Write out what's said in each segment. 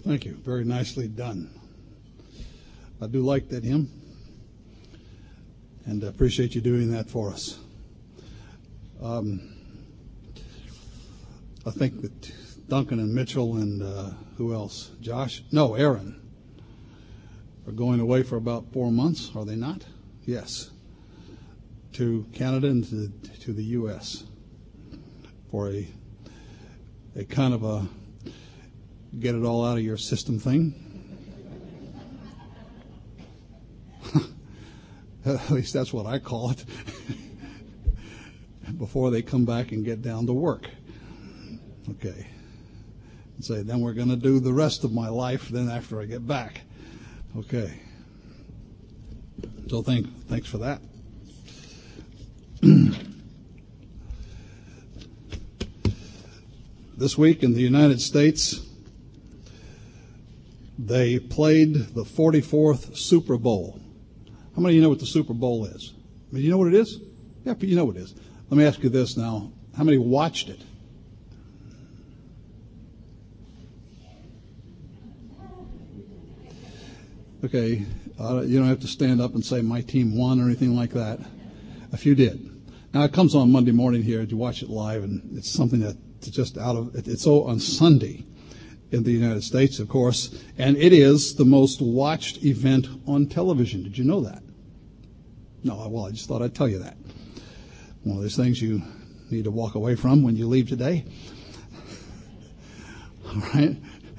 Thank you. Very nicely done. I do like that hymn, and I appreciate you doing that for us. I think that Duncan and Mitchell and who else? Josh? No, Aaron are going away for about 4 months, are they not? Yes. To Canada and to the U.S. for a kind of a get it all out of your system thing. At least that's what I call it. Before they come back and get down to work. Okay. And say, then we're going to do the rest of my life then after I get back. Okay. So thanks for that. This week in the United States, they played the 44th Super Bowl. How many of you know what the Super Bowl is? I mean, you know what it is? Yeah, you know what it is. Let me ask you this now. How many watched it? Okay, you don't have to stand up and say my team won or anything like that. A few did. Now, it comes on Monday morning here. You watch it live, and it's something that's just out of, it's so on Sunday in the United States, of course, and it is the most watched event on television. Did you know that? No, well, I just thought I'd tell you that. One of those things you need to walk away from when you leave today. All right.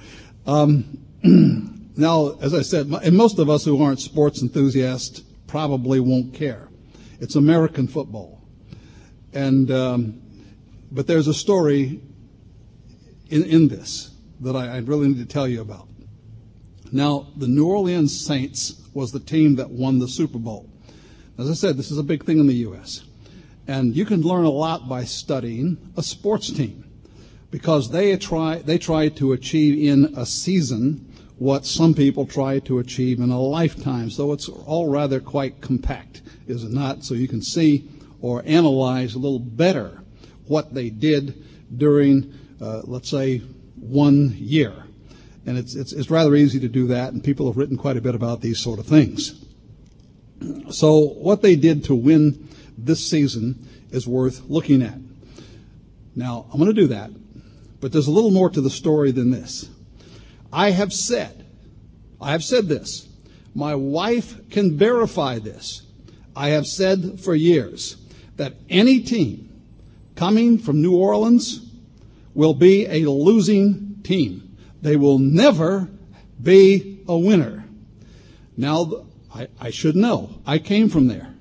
Now, as I said, and most of us who aren't sports enthusiasts probably won't care. It's American football. And but there's a story in this that I really need to tell you about. Now, the New Orleans Saints was the team that won the Super Bowl. As I said, this is a big thing in the U.S. And you can learn a lot by studying a sports team because they try to achieve in a season what some people try to achieve in a lifetime. So it's all rather quite compact, is it not? So you can see or analyze a little better what they did during, let's say, 1 year. And it's rather easy to do that, and people have written quite a bit about these sort of things. So what they did to win this season is worth looking at. Now, I'm going to do that, but there's a little more to the story than this. I have said this. My wife can verify this. I have said for years that any team coming from New Orleans will be a losing team. They will never be a winner. Now, I should know. I came from there.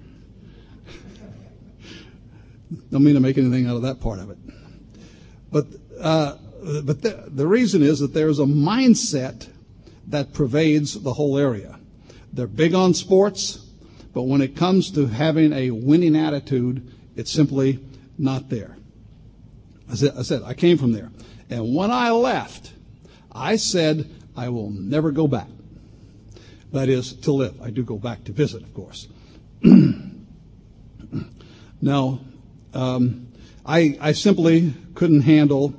Don't mean to make anything out of that part of it. But the reason is that there's a mindset that pervades the whole area. They're big on sports, but when it comes to having a winning attitude, it's simply not there. I said, I came from there. And when I left, I said, I will never go back. That is, to live. I do go back to visit, of course. Now, I simply couldn't handle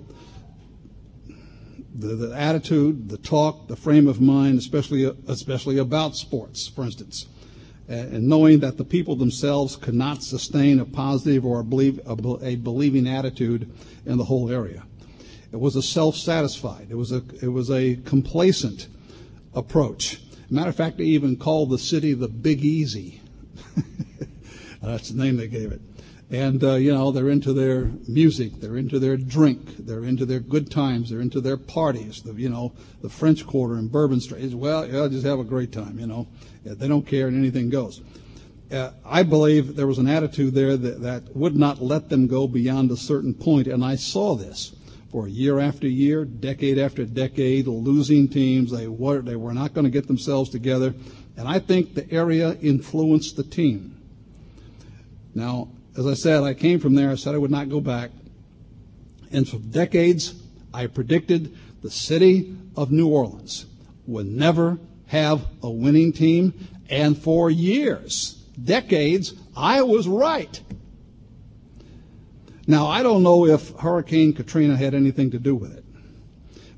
the attitude, the talk, the frame of mind, especially about sports, for instance, and knowing that the people themselves could not sustain a positive or a believing attitude in the whole area. It was a self-satisfied. It was a complacent approach. Matter of fact, they even called the city the Big Easy. That's the name they gave it. And, they're into their music, they're into their drink, they're into their good times, they're into their parties, the French Quarter and Bourbon Street. Well, just have a great time, They don't care and anything goes. I believe there was an attitude there that would not let them go beyond a certain point, and I saw this for year after year, decade after decade, losing teams. They were not going to get themselves together, and I think the area influenced the team. Now, as I said, I came from there. I said I would not go back. And for decades, I predicted the city of New Orleans would never have a winning team. And for years, decades, I was right. Now, I don't know if Hurricane Katrina had anything to do with it.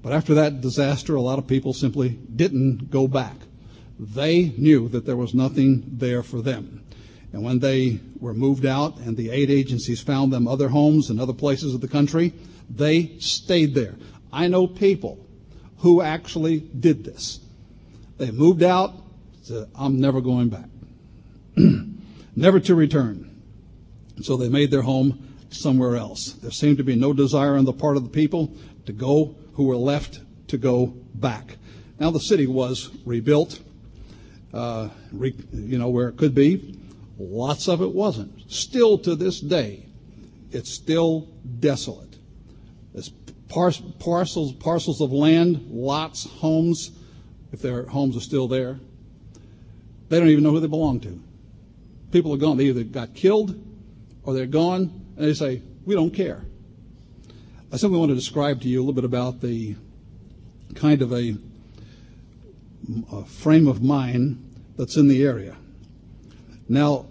But after that disaster, a lot of people simply didn't go back. They knew that there was nothing there for them. And when they were moved out and the aid agencies found them other homes in other places of the country, they stayed there. I know people who actually did this. They moved out, said, I'm never going back. Never to return. So they made their home somewhere else. There seemed to be no desire on the part of the people to go, who were left to go back. Now the city was rebuilt, where it could be. Lots of it wasn't. Still to this day, it's still desolate. There's parcels of land, lots, homes, if their homes are still there. They don't even know who they belong to. People are gone. They either got killed or they're gone, and they say, we don't care. I simply want to describe to you a little bit about the kind of a frame of mind that's in the area. Now,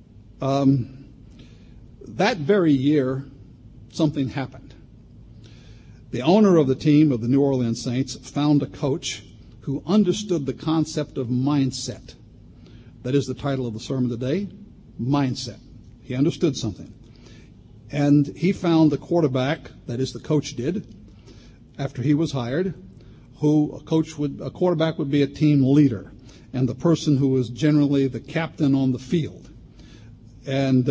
that very year, something happened. The owner of the team of the New Orleans Saints found a coach who understood the concept of mindset. That is the title of the sermon today, mindset. He understood something. And he found the quarterback, that is the coach did, after he was hired, who a quarterback would be a team leader and the person who was generally the captain on the field. And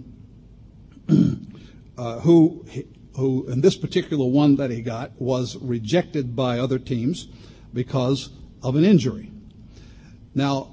who in this particular one that he got was rejected by other teams because of an injury. Now,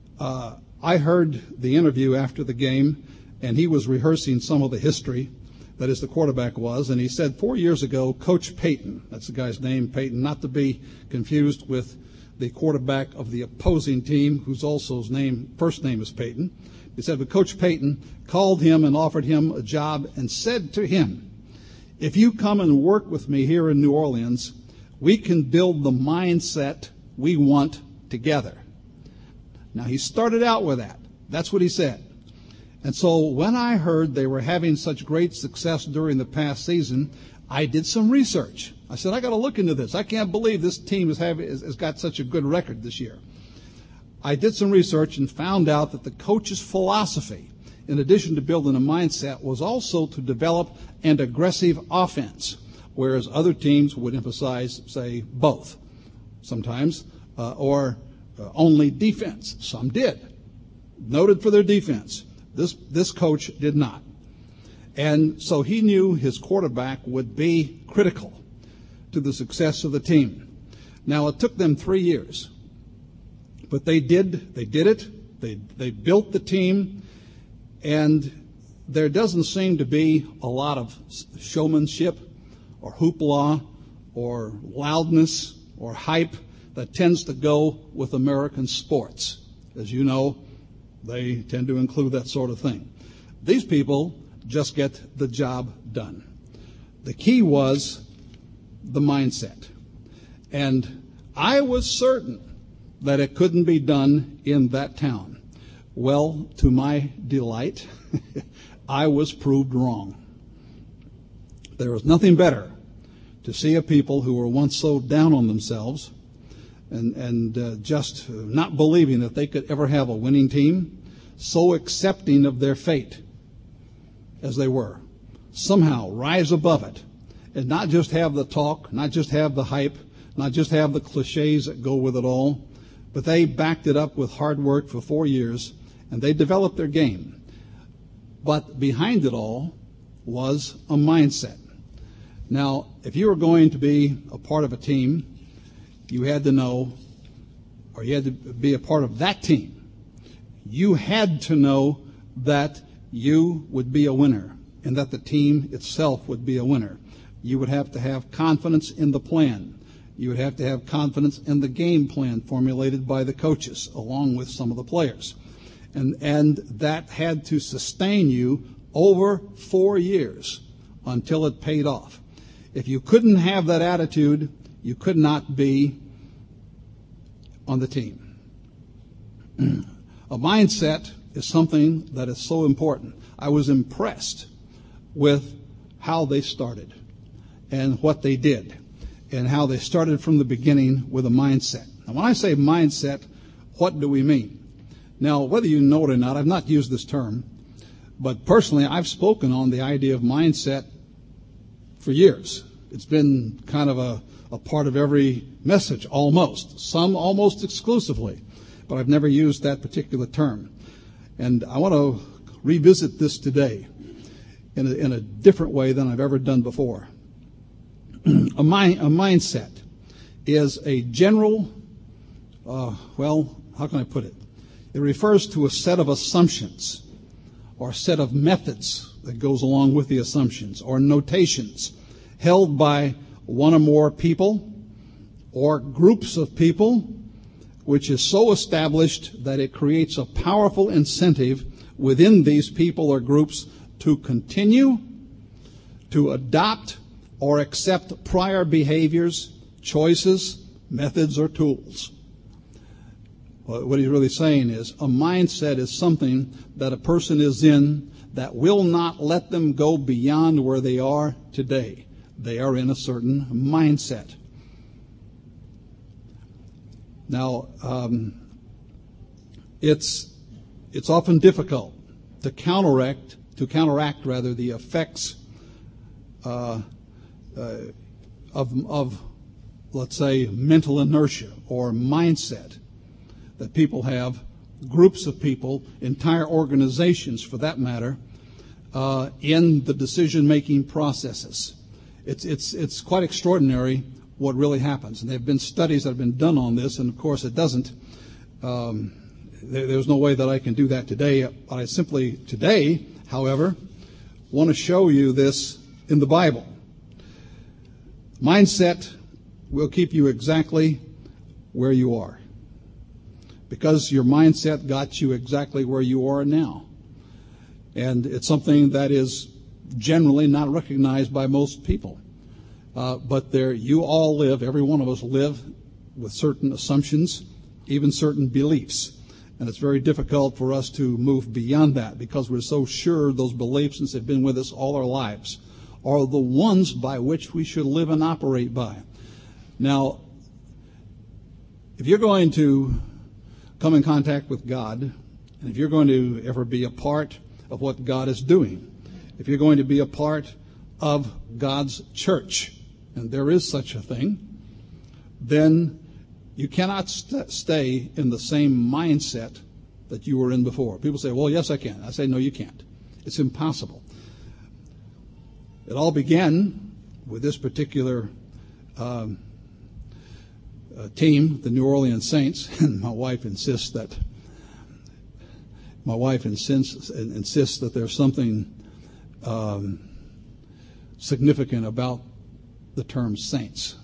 I heard the interview after the game, and he was rehearsing some of the history, that is, the quarterback was, and he said 4 years ago, Coach Payton, that's the guy's name, Payton, not to be confused with the quarterback of the opposing team, whose also first name is Payton. He said, but Coach Payton called him and offered him a job and said to him, if you come and work with me here in New Orleans, we can build the mindset we want together. Now, he started out with that. That's what he said. And so when I heard they were having such great success during the past season, I did some research. I said, I got to look into this. I can't believe this team has got such a good record this year. I did some research and found out that the coach's philosophy, in addition to building a mindset, was also to develop an aggressive offense, whereas other teams would emphasize, say, both sometimes, or only defense. Some did. Noted for their defense. This coach did not. And so he knew his quarterback would be critical to the success of the team. Now, it took them 3 years. But they did it. They built the team. And there doesn't seem to be a lot of showmanship or hoopla or loudness or hype that tends to go with American sports. As you know, they tend to include that sort of thing. These people just get the job done. The key was the mindset. And I was certain that it couldn't be done in that town. Well, to my delight, I was proved wrong. There was nothing better to see a people who were once so down on themselves and just not believing that they could ever have a winning team, so accepting of their fate as they were, somehow rise above it and not just have the talk, not just have the hype, not just have the cliches that go with it all, but they backed it up with hard work for 4 years, and they developed their game. But behind it all was a mindset. Now, if you were going to be a part of a team, you had to know, or you had to be a part of that team. You had to know that you would be a winner and that the team itself would be a winner. You would have to have confidence in the plan. You would have to have confidence in the game plan formulated by the coaches along with some of the players. And that had to sustain you over 4 years until it paid off. If you couldn't have that attitude, you could not be on the team. A mindset is something that is so important. I was impressed with how they started and what they did. and how they started from the beginning with a mindset. Now, when I say mindset, what do we mean? Now, whether you know it or not, I've not used this term, but personally, I've spoken on the idea of mindset for years. It's been kind of a part of every message, almost. Some almost exclusively, but I've never used that particular term. And I want to revisit this today in a different way than I've ever done before. A mindset is a general, how can I put it? It refers to a set of assumptions or a set of methods that goes along with the assumptions or notations held by one or more people or groups of people, which is so established that it creates a powerful incentive within these people or groups to continue, to adopt, or accept prior behaviors, choices, methods, or tools. What he's really saying is a mindset is something that a person is in that will not let them go beyond where they are today. They are in a certain mindset. Now, it's often difficult to counteract the effects of, let's say, mental inertia or mindset that people have, groups of people, entire organizations for that matter, in the decision-making processes. It's quite extraordinary what really happens. And there have been studies that have been done on this, and of course it doesn't. There's no way that I can do that today. I simply, today, however, want to show you this in the Bible. Mindset will keep you exactly where you are, because your mindset got you exactly where you are now. And it's something that is generally not recognized by most people. But there, you all live, every one of us live with certain assumptions, even certain beliefs. And it's very difficult for us to move beyond that because we're so sure those beliefs, since they've been with us all our lives, are the ones by which we should live and operate by. Now, if you're going to come in contact with God, and if you're going to ever be a part of what God is doing, if you're going to be a part of God's church, and there is such a thing, then you cannot stay in the same mindset that you were in before. People say, well, yes, I can. I say, no, you can't. It's impossible. It all began with this particular team, the New Orleans Saints, and my wife insists that there's something significant about the term saints.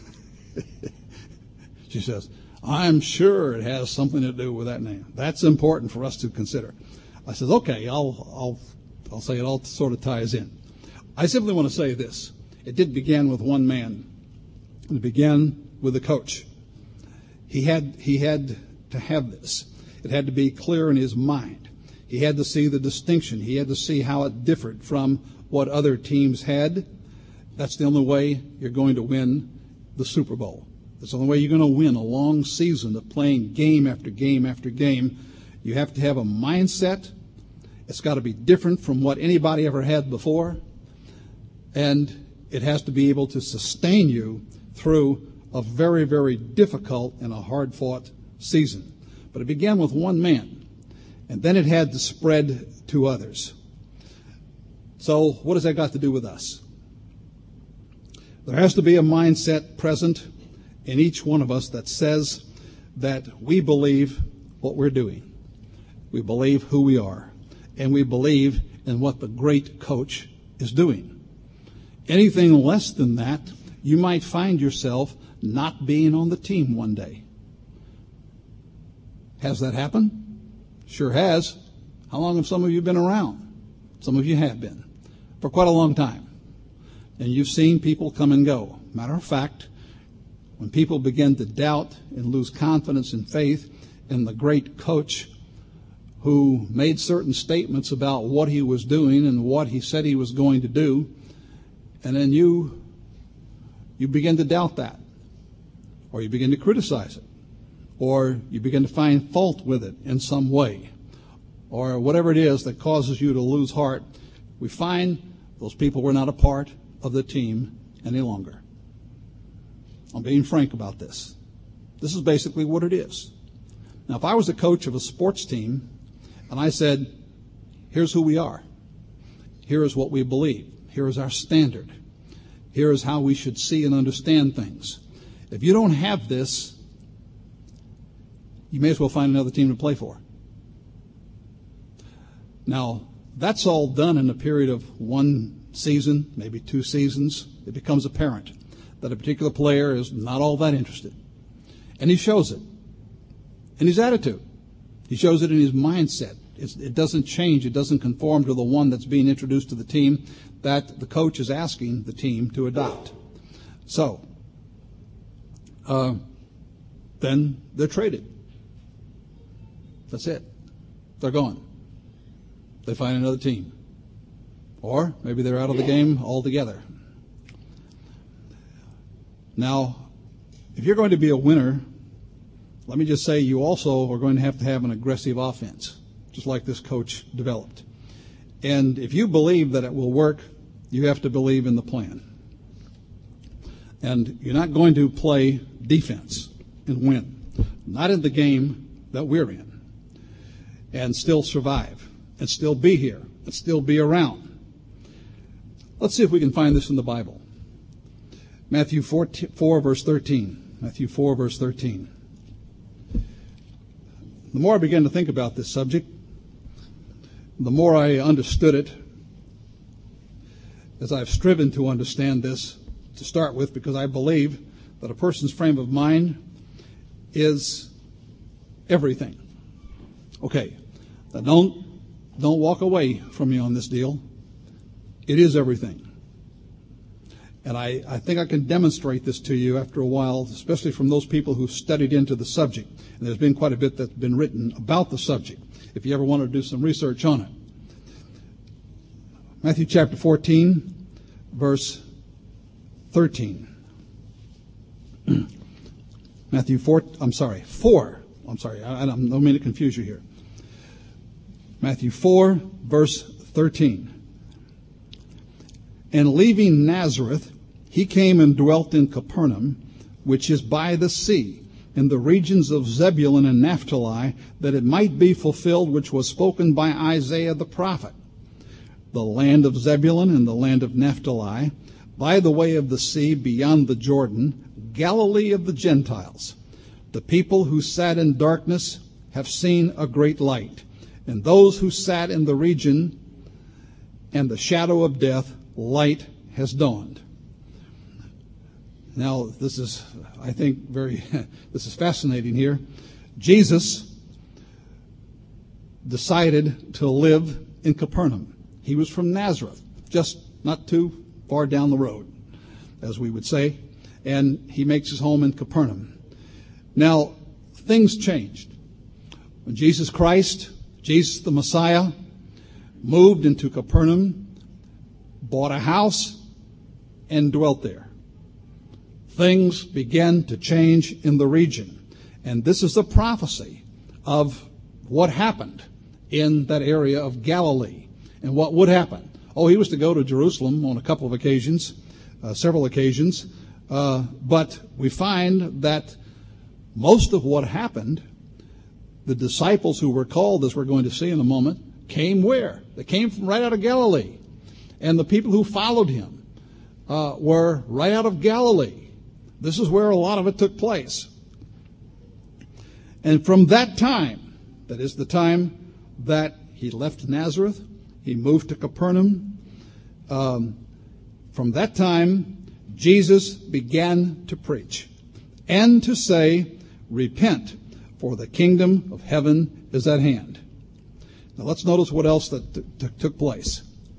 She says, I'm sure it has something to do with that name. That's important for us to consider. I said, okay, I'll say it all sort of ties in. I simply want to say this. It did begin with one man. It began with a coach. He had to have this. It had to be clear in his mind. He had to see the distinction. He had to see how it differed from what other teams had. That's the only way you're going to win the Super Bowl. That's the only way you're going to win a long season of playing game after game after game. You have to have a mindset. It's got to be different from what anybody ever had before. And it has to be able to sustain you through a very, very difficult and a hard-fought season. But it began with one man, and then it had to spread to others. So what has that got to do with us? There has to be a mindset present in each one of us that says that we believe what we're doing. We believe who we are, and we believe in what the great coach is doing. Anything less than that, you might find yourself not being on the team one day. Has that happened? Sure has. How long have some of you been around? Some of you have been. For quite a long time. And you've seen people come and go. Matter of fact, when people begin to doubt and lose confidence and faith in the great coach who made certain statements about what he was doing and what he said he was going to do, and then you you begin to doubt that, or you begin to criticize it, or you begin to find fault with it in some way, or whatever it is that causes you to lose heart, we find those people were not a part of the team any longer. I'm being frank about this. This is basically what it is. Now, if I was the coach of a sports team and I said, here's who we are, here is what we believe, here is our standard, here is how we should see and understand things. If you don't have this, you may as well find another team to play for. Now, that's all done in a period of one season, maybe 2 seasons. It becomes apparent that a particular player is not all that interested. And he shows it in his attitude. He shows it in his mindset. It doesn't change. It doesn't conform to the one that's being introduced to the team that the coach is asking the team to adopt. So, then they're traded. That's it. They're gone. They find another team. Or maybe they're out of the game altogether. Now, if you're going to be a winner, let me just say you also are going to have an aggressive offense, just like this coach developed. And if you believe that it will work, you have to believe in the plan. And you're not going to play defense and win, not in the game that we're in, and still survive, and still be here, and still be around. Let's see if we can find this in the Bible. Matthew 4, verse 13. Matthew 4, verse 13. The more I began to think about this subject, the more I understood it, as I've striven to understand this to start with, because I believe that a person's frame of mind is everything. Okay, now don't walk away from me on this deal. It is everything. And I think I can demonstrate this to you after a while, especially from those people who've studied into the subject. And there's been quite a bit that's been written about the subject, if you ever want to do some research on it. Matthew chapter 14, verse 13. Matthew 4, I don't mean to confuse you here. Matthew 4, verse 13. And leaving Nazareth, he came and dwelt in Capernaum, which is by the sea, in the regions of Zebulun and Naphtali, that it might be fulfilled which was spoken by Isaiah the prophet. The land of Zebulun and the land of Naphtali, by the way of the sea beyond the Jordan, Galilee of the Gentiles. The people who sat in darkness have seen a great light, and those who sat in the region and the shadow of death, light has dawned. Now, this is, I think, this is fascinating here. Jesus decided to live in Capernaum. He was from Nazareth, just not too far down the road, as we would say, and he makes his home in Capernaum. Now, things changed. When Jesus Christ, Jesus the Messiah, moved into Capernaum, bought a house, and dwelt there, things began to change in the region. And this is a prophecy of what happened in that area of Galilee and what would happen. Oh, he was to go to Jerusalem on a couple of occasions, several occasions, but we find that most of what happened, the disciples who were called, as we're going to see in a moment, came where? They came from right out of Galilee. And the people who followed him were right out of Galilee. This is where a lot of it took place. And from that time, that is the time that he left Nazareth, he moved to Capernaum. From that time, Jesus began to preach and to say, repent, for the kingdom of heaven is at hand. Now let's notice what else that took place.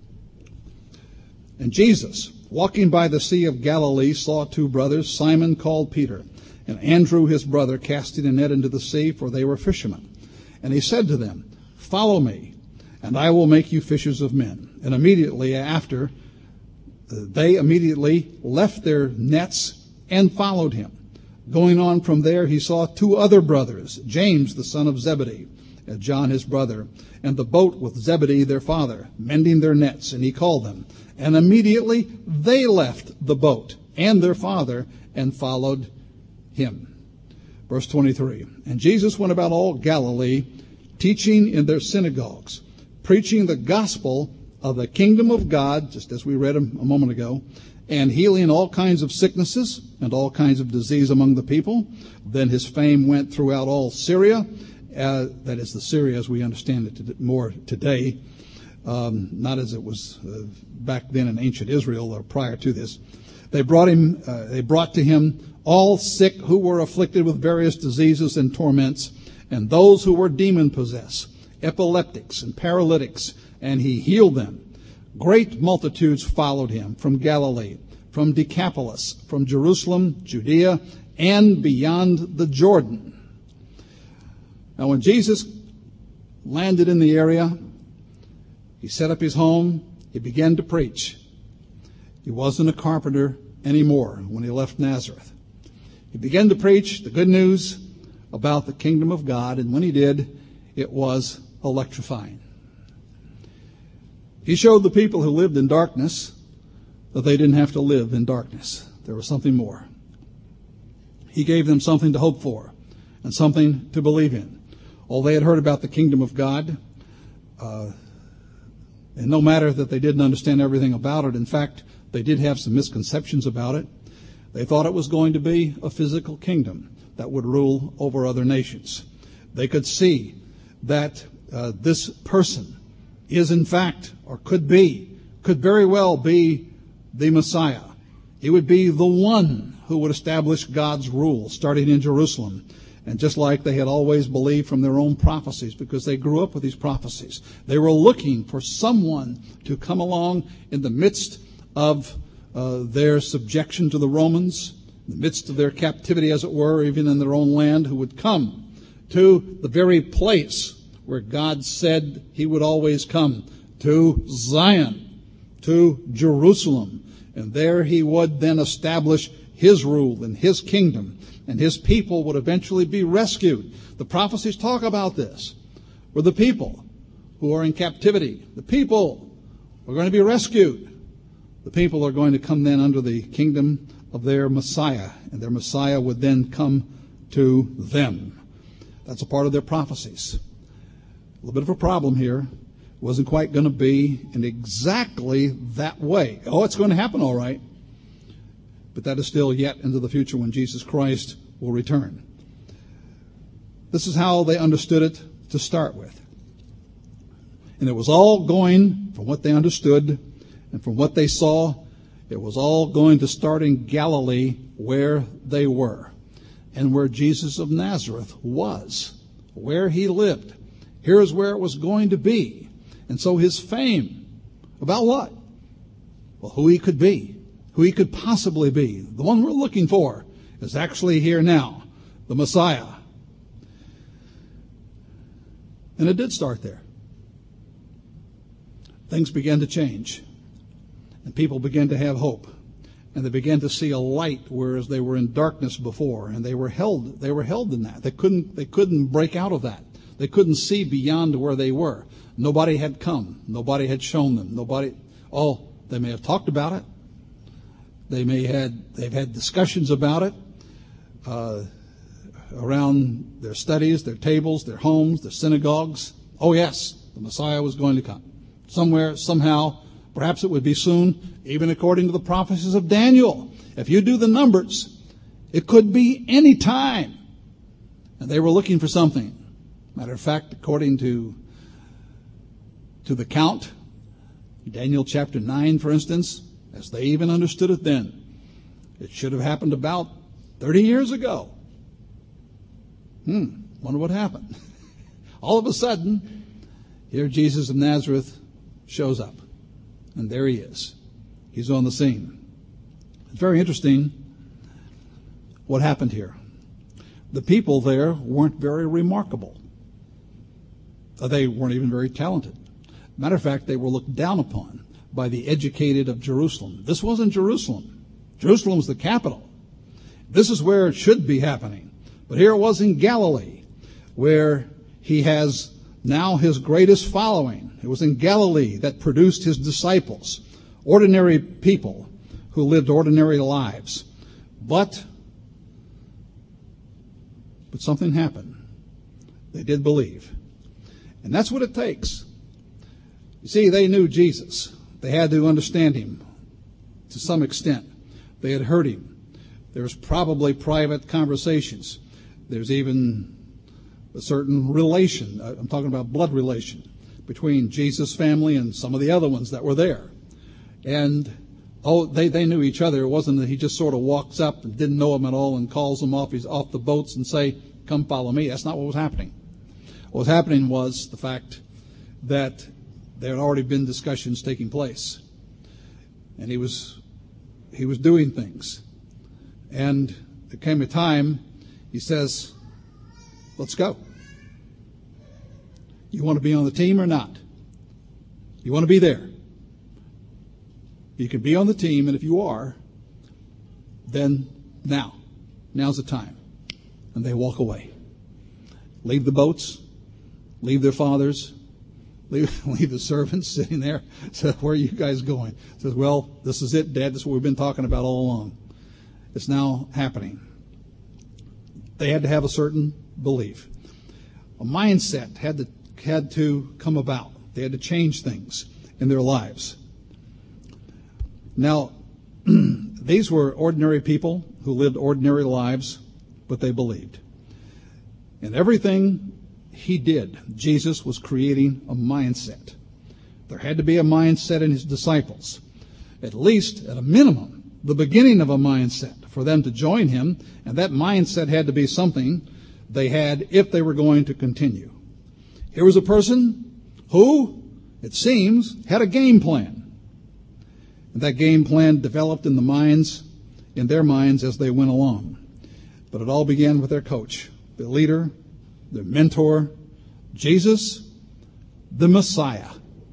And Jesus, walking by the Sea of Galilee, saw 2 brothers, Simon called Peter, and Andrew his brother, casting a net into the sea, for they were fishermen. And he said to them, follow me, and I will make you fishers of men. And immediately after, They immediately left their nets and followed him. Going on from there, he saw two other brothers, James, the son of Zebedee, and John his brother, and the boat with Zebedee their father, mending their nets, and he called them. And immediately they left the boat and their father and followed him. Verse 23, and Jesus went about all Galilee, teaching in their synagogues, preaching the gospel of the kingdom of God, just as we read a moment ago, and healing all kinds of sicknesses and all kinds of disease among the people. Then his fame went throughout all Syria, that is the Syria as we understand it more today, not as it was back then in ancient Israel or prior to this. They brought to him all sick who were afflicted with various diseases and torments, and those who were demon-possessed, epileptics and paralytics, and he healed them. Great multitudes followed him from Galilee, from Decapolis, from Jerusalem, Judea, and beyond the Jordan. Now, when Jesus landed in the area, he set up his home, he began to preach. He wasn't a carpenter anymore when he left Nazareth. He began to preach the good news about the kingdom of God, and when he did, it was electrifying. He showed the people who lived in darkness that they didn't have to live in darkness. There was something more. He gave them something to hope for and something to believe in. All they had heard about the kingdom of God, and no matter that they didn't understand everything about it, in fact, they did have some misconceptions about it. They thought it was going to be a physical kingdom that would rule over other nations. They could see that this person is in fact, or could very well be the Messiah. He would be the one who would establish God's rule, starting in Jerusalem. And just like they had always believed from their own prophecies, because they grew up with these prophecies, they were looking for someone to come along in the midst of their subjection to the Romans, in the midst of their captivity, as it were, even in their own land, who would come to the very place where God said he would always come, to Zion, to Jerusalem. And there he would then establish his rule and his kingdom, and his people would eventually be rescued. The prophecies talk about this, where the people who are in captivity, the people are going to be rescued. The people are going to come then under the kingdom of their Messiah, and their Messiah would then come to them. That's a part of their prophecies. A little bit of a problem here. It wasn't quite going to be in exactly that way. Oh, it's going to happen all right. But that is still yet into the future when Jesus Christ will return. This is how they understood it to start with. And it was all going, from what they understood and from what they saw, it was all going to start in Galilee where they were and where Jesus of Nazareth was, where he lived. Here's where it was going to be. And so his fame, about what? Well, who he could be, who he could possibly be, the one we're looking for, is actually here now, the Messiah. And it did start there. Things began to change. And people began to have hope. And they began to see a light, whereas they were in darkness before. And they were held in that. They couldn't break out of that. They couldn't see beyond where they were. Nobody had come. Nobody had shown them. They may have talked about it. They've had discussions about it around their studies, their tables, their homes, their synagogues. Oh yes, the Messiah was going to come. Somewhere, somehow, perhaps it would be soon, even according to the prophecies of Daniel. If you do the numbers, it could be any time. And they were looking for something. Matter of fact, according to the count, Daniel chapter 9, for instance, as they even understood it then, it should have happened about 30 years ago. Wonder what happened. All of a sudden, here Jesus of Nazareth shows up. And there he is. He's on the scene. It's very interesting what happened here. The people there weren't very remarkable. They weren't even very talented. Matter of fact, they were looked down upon by the educated of Jerusalem. This wasn't Jerusalem. Jerusalem was the capital. This is where it should be happening. But here it was in Galilee, where he has now his greatest following. It was in Galilee that produced his disciples, ordinary people who lived ordinary lives. But something happened. They did believe. And that's what it takes. You see, they knew Jesus. They had to understand him to some extent. They had heard him. There was probably private conversations. There's even a certain relation. I'm talking about blood relation between Jesus' family and some of the other ones that were there. And they knew each other. It wasn't that he just sort of walks up and didn't know them at all and calls them off the boats and say, "Come follow me." That's not what was happening. What was happening was the fact that there had already been discussions taking place. And he was doing things. And there came a time, he says, "Let's go. You want to be on the team or not? You want to be there? You can be on the team, and if you are, then now's the time." And they walk away. Leave the boats, leave their fathers, leave the servants sitting there. So, "Where are you guys going?" Says, "Well, this is it, Dad. This is what we've been talking about all along. It's now happening." They had to have a certain belief. A mindset had to come about. They had to change things in their lives. Now, these were ordinary people who lived ordinary lives, but they believed. And everything he did, Jesus was creating a mindset. There had to be a mindset in his disciples. At least, at a minimum, the beginning of a mindset for them to join him, and that mindset had to be something they had if they were going to continue. Here was a person who, it seems, had a game plan. And that game plan developed in their minds as they went along. But it all began with their coach, their leader, their mentor, Jesus, the Messiah.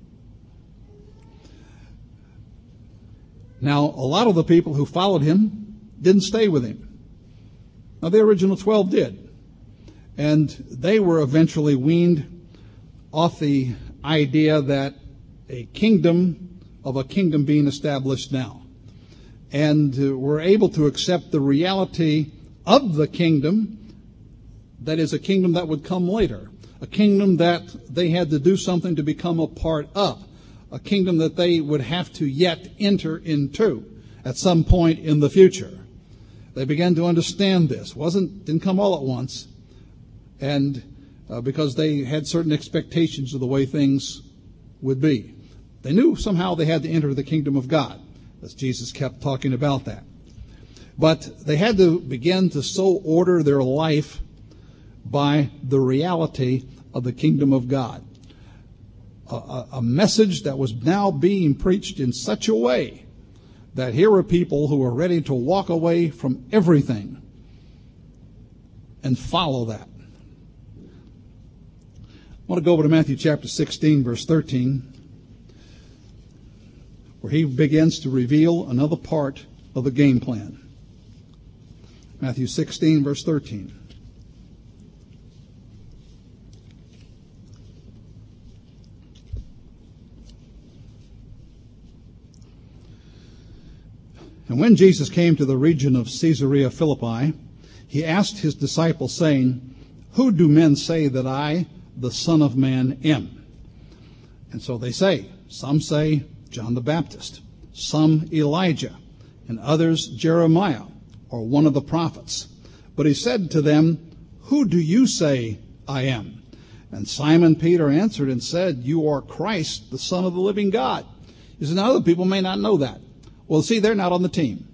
Now, a lot of the people who followed him didn't stay with him. Now, the original 12 did. And they were eventually weaned off the idea that a kingdom being established now. And were able to accept the reality of the kingdom, that is a kingdom that would come later, a kingdom that they had to do something to become a part of, a kingdom that they would have to yet enter into at some point in the future. They began to understand this. Didn't come all at once, and because they had certain expectations of the way things would be. They knew somehow they had to enter the kingdom of God, as Jesus kept talking about that. But they had to begin to so order their life by the reality of the kingdom of God. A message that was now being preached in such a way that here were people who were ready to walk away from everything and follow that. I want to go over to Matthew chapter 16, verse 13, where he begins to reveal another part of the game plan. Matthew 16, verse 13. And when Jesus came to the region of Caesarea Philippi, he asked his disciples, saying, "Who do men say that I, the Son of Man, am?" And so they say, some say John the Baptist, some Elijah, and others Jeremiah, or one of the prophets. But he said to them, "Who do you say I am?" And Simon Peter answered and said, "You are Christ, the Son of the living God." He said, now other people may not know that. Well, see, they're not on the team.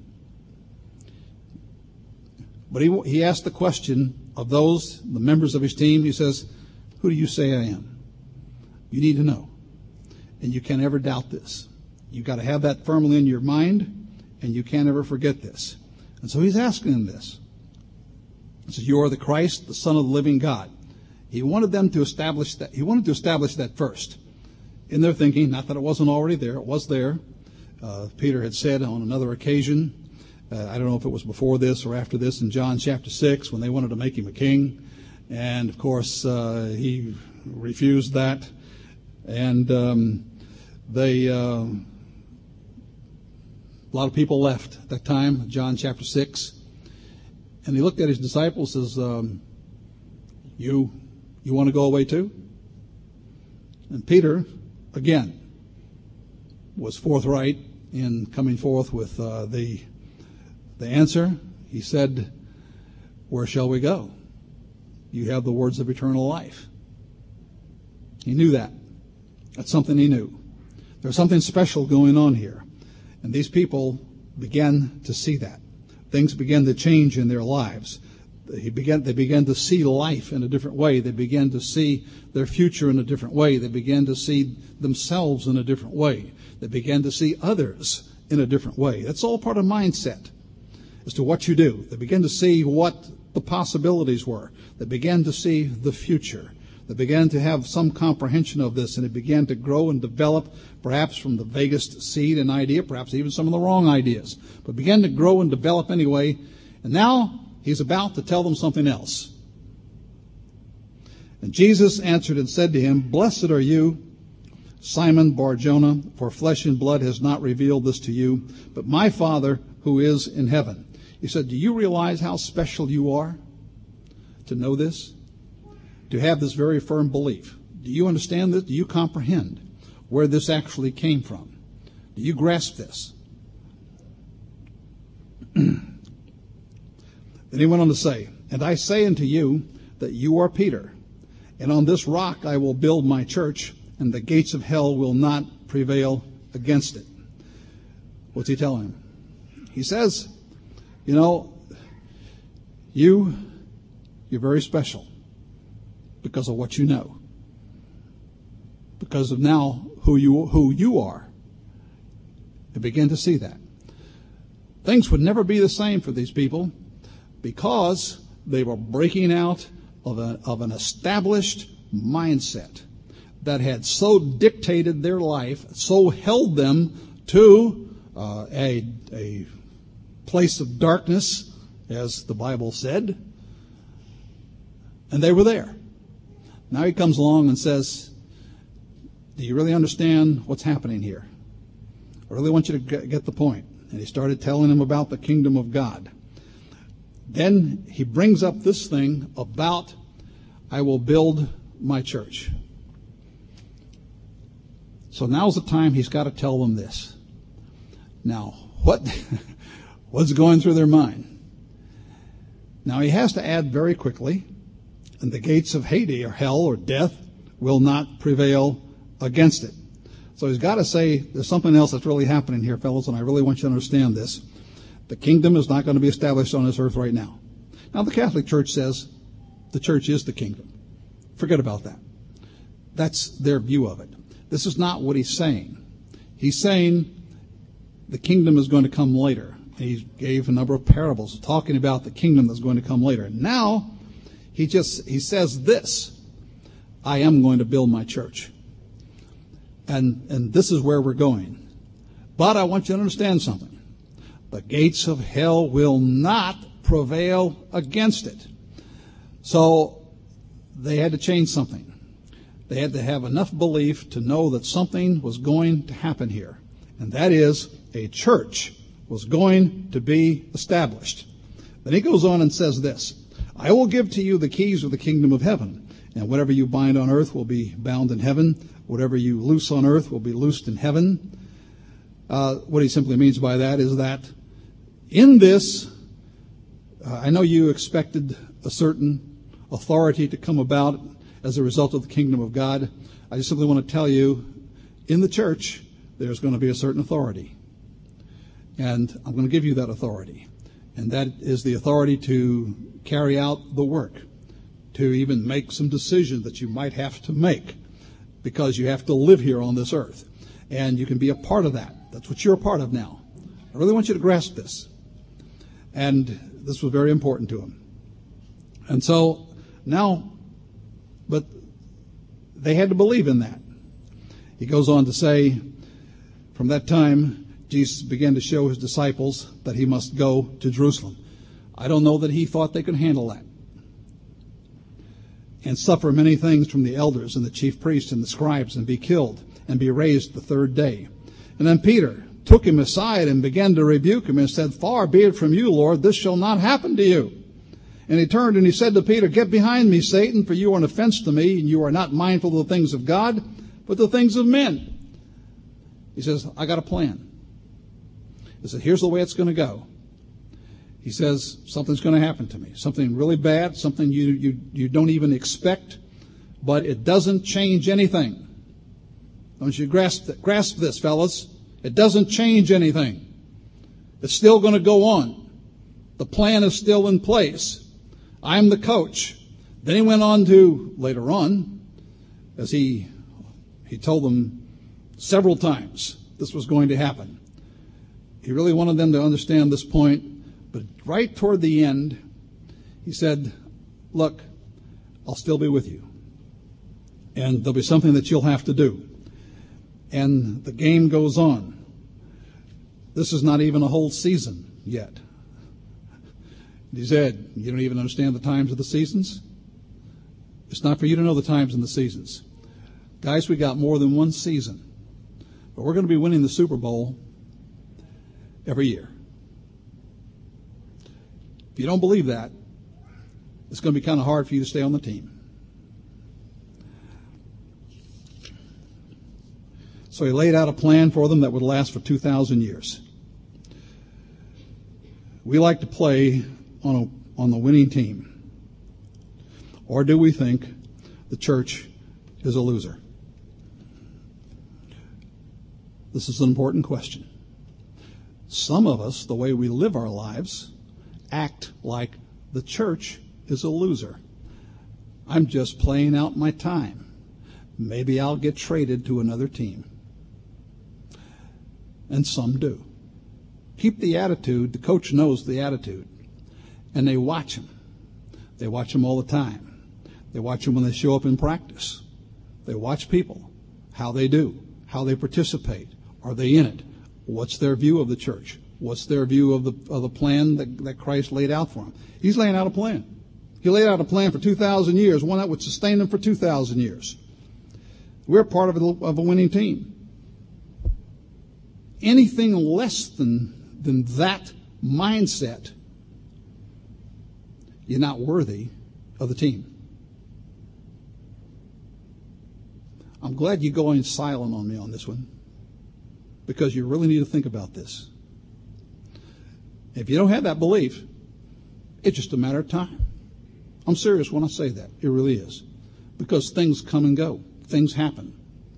But he asked the question of those, the members of his team. He says, "Who do you say I am?" You need to know. And you can't ever doubt this. You've got to have that firmly in your mind, and you can't ever forget this. And so he's asking them this. He says, "You are the Christ, the Son of the living God." He wanted them to establish that. He wanted to establish that first. in their thinking, not that it wasn't already there, it was there. Peter had said on another occasion, I don't know if it was before this or after this, in John chapter 6, when they wanted to make him a king. And, of course, he refused that. And a lot of people left at that time, John chapter 6. And he looked at his disciples and says, you want to go away too? And Peter, again, was forthright in coming forth with the answer. He said, where shall we go? You have the words of eternal life. He knew that. That's something he knew. There's something special going on here. And these people began to see that. Things began to change in their lives. They began to see life in a different way. They began to see their future in a different way. They began to see themselves in a different way. They began to see others in a different way. That's all part of mindset as to what you do. They began to see what the possibilities were. They began to see the future. They began to have some comprehension of this, and it began to grow and develop, perhaps from the vaguest seed and idea, perhaps even some of the wrong ideas, but began to grow and develop anyway. And now he's about to tell them something else. And Jesus answered and said to him, Blessed are you, Simon Bar-Jonah, for flesh and blood has not revealed this to you, but my Father who is in heaven. He said, do you realize how special you are to know this? To have this very firm belief. Do you understand this? Do you comprehend where this actually came from? Do you grasp this? Then he went on to say, And I say unto you that you are Peter, and on this rock I will build my church, and the gates of hell will not prevail against it. What's he telling him? He says, you're very special because of what you know, because of now who you are. They begin to see that. Things would never be the same for these people because they were breaking out of an established mindset that had so dictated their life, so held them to a place of darkness, as the Bible said, and they were there. Now he comes along and says, do you really understand what's happening here? I really want you to get the point. And he started telling him about the kingdom of God. Then he brings up this thing about, I will build my church. So now's the time he's got to tell them this. Now, what's going through their mind? Now he has to add very quickly, and the gates of Hades, or hell, or death, will not prevail against it. So he's got to say, there's something else that's really happening here, fellows, and I really want you to understand this. The kingdom is not going to be established on this earth right now. Now, the Catholic Church says the church is the kingdom. Forget about that. That's their view of it. This is not what he's saying. He's saying the kingdom is going to come later. He gave a number of parables talking about the kingdom that's going to come later. Now, he says this, I am going to build my church. And this is where we're going. But I want you to understand something. The gates of hell will not prevail against it. So they had to change something. They had to have enough belief to know that something was going to happen here. And that is, a church was going to be established. Then he goes on and says this, I will give to you the keys of the kingdom of heaven, and whatever you bind on earth will be bound in heaven. Whatever you loose on earth will be loosed in heaven. What he simply means by that is that in this, I know you expected a certain authority to come about as a result of the kingdom of God. I just simply want to tell you, in the church, there's going to be a certain authority. And I'm going to give you that authority. And that is the authority to carry out the work, to even make some decisions that you might have to make, because you have to live here on this earth. And you can be a part of that. That's what you're a part of now. I really want you to grasp this. And this was very important to him. And so now, but they had to believe in that. He goes on to say, from that time, Jesus began to show his disciples that he must go to Jerusalem. I don't know that he thought they could handle that. And suffer many things from the elders and the chief priests and the scribes, and be killed and be raised the third day. And then Peter took him aside and began to rebuke him and said, Far be it from you, Lord, this shall not happen to you. And he turned and he said to Peter, Get behind me, Satan, for you are an offense to me, and you are not mindful of the things of God, but the things of men. He says, I got a plan. He said, here's the way it's going to go. He says, something's going to happen to me, something really bad, something you don't even expect, but it doesn't change anything. Don't you grasp this, fellas? It doesn't change anything. It's still going to go on. The plan is still in place. I'm the coach. Then he went on to, later on, as he told them several times this was going to happen. He really wanted them to understand this point, but right toward the end, he said, look, I'll still be with you. And there'll be something that you'll have to do. And the game goes on. This is not even a whole season yet. He said, you don't even understand the times of the seasons? It's not for you to know the times and the seasons. Guys, we got more than one season. But we're going to be winning the Super Bowl every year. If you don't believe that, it's going to be kind of hard for you to stay on the team. So he laid out a plan for them that would last for 2,000 years. We like to play on the winning team. Or do we think the church is a loser? This is an important question. Some of us, the way we live our lives, act like the church is a loser. I'm just playing out my time. Maybe I'll get traded to another team. And some do. Keep the attitude. The coach knows the attitude. And they watch him. They watch him all the time. They watch him when they show up in practice. They watch people, how they do, how they participate. Are they in it? What's their view of the church? What's their view of the plan that Christ laid out for them? He's laying out a plan. He laid out a plan for 2,000 years, one that would sustain them for 2,000 years. We're part of a winning team. Anything less than that mindset, you're not worthy of the team. I'm glad you're going silent on me on this one, because you really need to think about this. If you don't have that belief, it's just a matter of time. I'm serious when I say that. It really is. Because things come and go. Things happen.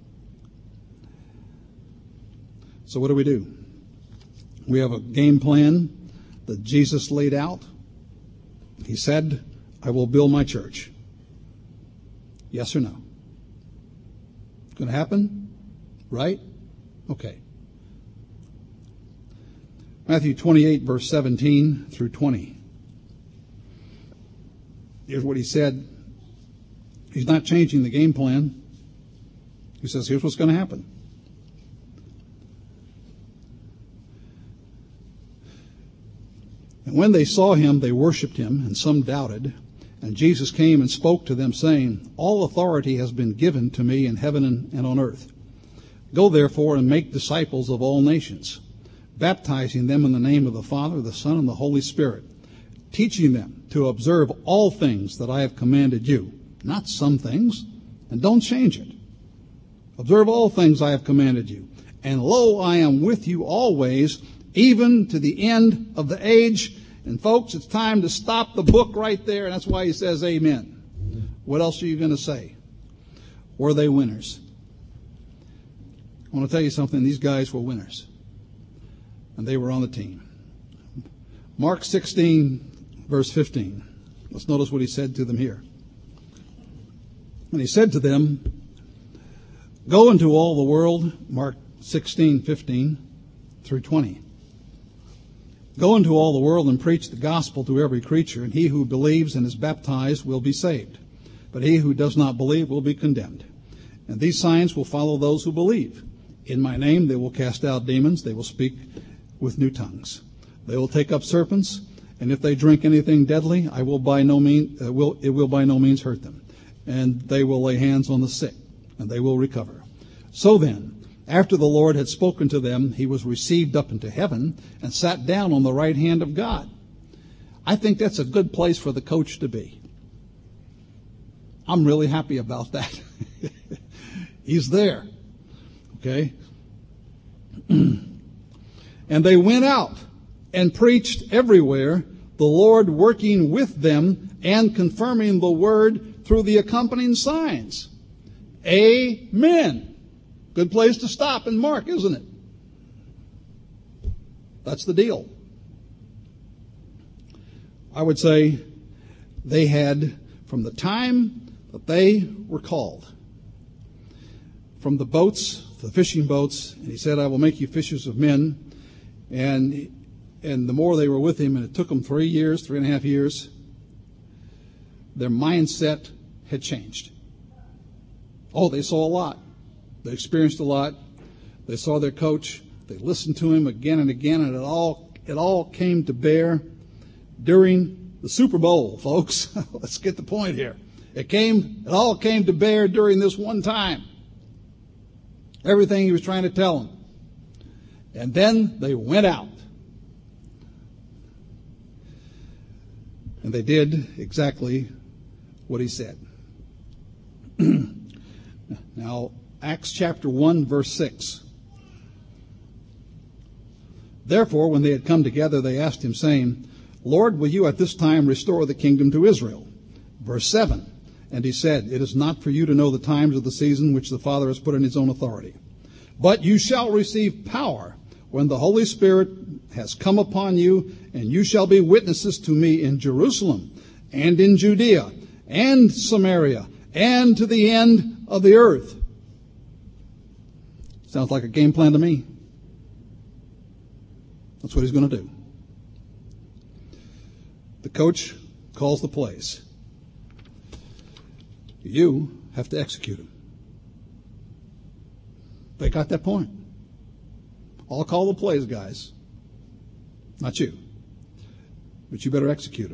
So what do? We have a game plan that Jesus laid out. He said, I will build my church. Yes or no? Going to happen? Right? Okay. Matthew 28, verse 17 through 20. Here's what he said. He's not changing the game plan. He says, here's what's going to happen. And when they saw him, they worshipped him, and some doubted. And Jesus came and spoke to them, saying, All authority has been given to me in heaven and on earth. Go therefore and make disciples of all nations, baptizing them in the name of the Father, the Son, and the Holy Spirit, teaching them to observe all things that I have commanded you. Not some things, and don't change it. Observe all things I have commanded you. And lo, I am with you always, even to the end of the age. And folks, it's time to stop the book right there, and that's why he says amen. What else are you going to say? Were they winners? I want to tell you something. These guys were winners. And they were on the team. Mark 16, verse 15. Let's notice what he said to them here. And he said to them, Go into all the world, Mark 16, 15 through 20. Go into all the world and preach the gospel to every creature, and he who believes and is baptized will be saved, but he who does not believe will be condemned. And these signs will follow those who believe. In my name they will cast out demons. They will speak with new tongues. They will take up serpents. And if they drink anything deadly, it will by no means hurt them. And they will lay hands on the sick, and they will recover. So then, after the Lord had spoken to them, he was received up into heaven and sat down on the right hand of God. I think that's a good place for the coach to be. I'm really happy about that. He's there. Okay? And they went out and preached everywhere, the Lord working with them and confirming the word through the accompanying signs. Amen. Good place to stop in Mark, isn't it? That's the deal. I would say they had, from the time that they were called, from the boats, the fishing boats, and he said, I will make you fishers of men. And the more they were with him, and it took them 3.5 years, their mindset had changed. Oh, they saw a lot. They experienced a lot. They saw their coach. They listened to him again and again, and it all came to bear during the Super Bowl, folks. Let's get the point here. It all came to bear during this one time. Everything he was trying to tell them. And then they went out. And they did exactly what he said. Now, Acts chapter 1, verse 6. Therefore, when they had come together, they asked him, saying, Lord, will you at this time restore the kingdom to Israel? Verse 7. And he said, It is not for you to know the times of the season which the Father has put in his own authority. But you shall receive power when the Holy Spirit has come upon you, and you shall be witnesses to me in Jerusalem and in Judea and Samaria and to the end of the earth. Sounds like a game plan to me. That's what he's going to do. The coach calls the plays. You have to execute them. They got that point. I'll call the plays, guys. Not you. But you better execute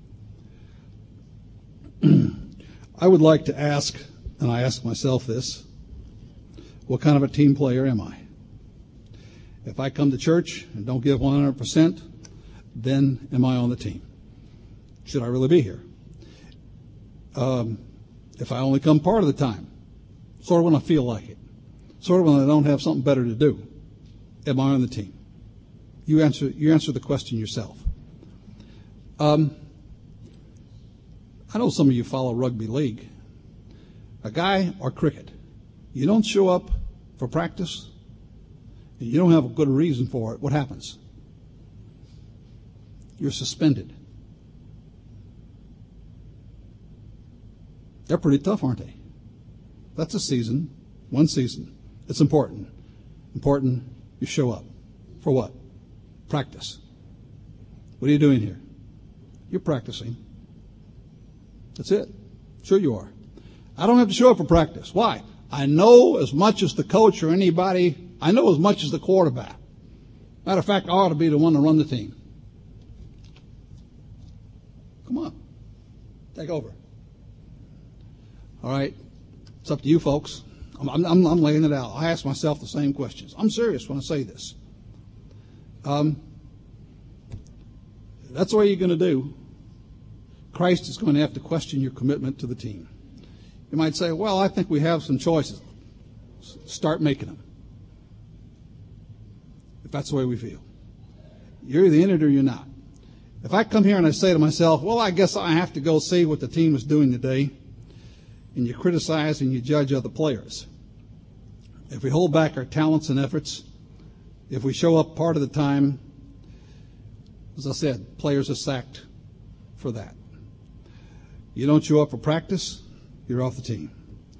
them. I would like to ask, and I ask myself this, what kind of a team player am I? If I come to church and don't give 100%, then am I on the team? Should I really be here? If I only come part of the time, sort of when I feel like it, sort of when I don't have something better to do, am I on the team? You answer the question yourself. I know some of you follow rugby league. A guy or cricket, you don't show up for practice, and you don't have a good reason for it, what happens? You're suspended. They're pretty tough, aren't they? That's a season, one season. It's important. Important you show up. For what? Practice. What are you doing here? You're practicing. That's it. Sure you are. I don't have to show up for practice. Why? I know as much as the coach or anybody. I know as much as the quarterback. Matter of fact, I ought to be the one to run the team. Come on. Take over. All right. It's up to you folks. I'm laying it out. I ask myself the same questions. I'm serious when I say this. That's what you're going to do. Christ is going to have to question your commitment to the team. You might say, well, I think we have some choices. Start making them. If that's the way we feel. You're either in it or you're not. If I come here and I say to myself, well, I guess I have to go see what the team is doing today, and you criticize and you judge other players. If we hold back our talents and efforts, if we show up part of the time, as I said, players are sacked for that. You don't show up for practice, you're off the team.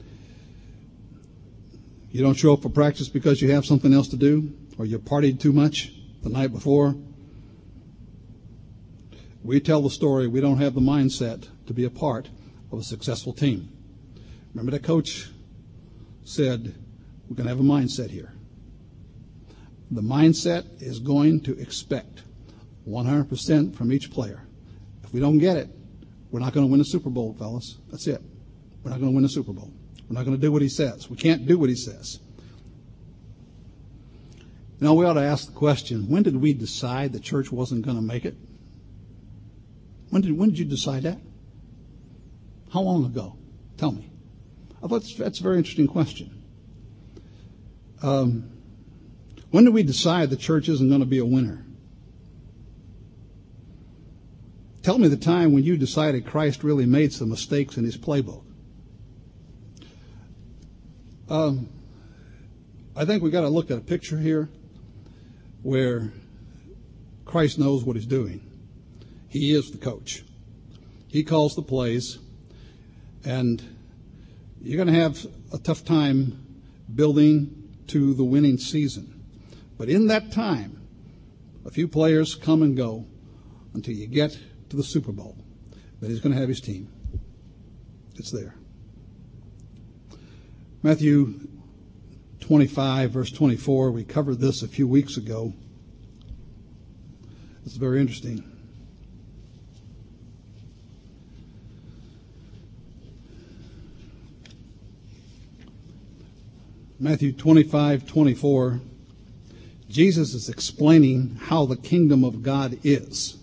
You don't show up for practice because you have something else to do, or you partied too much the night before. We tell the story, we don't have the mindset to be a part of a successful team. Remember that coach said, we're going to have a mindset here. The mindset is going to expect 100% from each player. If we don't get it, we're not going to win the Super Bowl, fellas. That's it. We're not going to win the Super Bowl. We're not going to do what he says. We can't do what he says. Now, we ought to ask the question, when did we decide the church wasn't going to make it? When did you decide that? How long ago? Tell me. I thought that's a very interesting question. When did we decide the church isn't going to be a winner? Tell me the time when you decided Christ really made some mistakes in his playbook. I think we've got to look at a picture here where Christ knows what he's doing. He is the coach. He calls the plays, and you're going to have a tough time building to the winning season. But in that time, a few players come and go until you get to the Super Bowl. But he's going to have his team. It's there. Matthew 25, verse 24, we covered this a few weeks ago. It's very interesting. Matthew 25:24, Jesus is explaining how the kingdom of God is.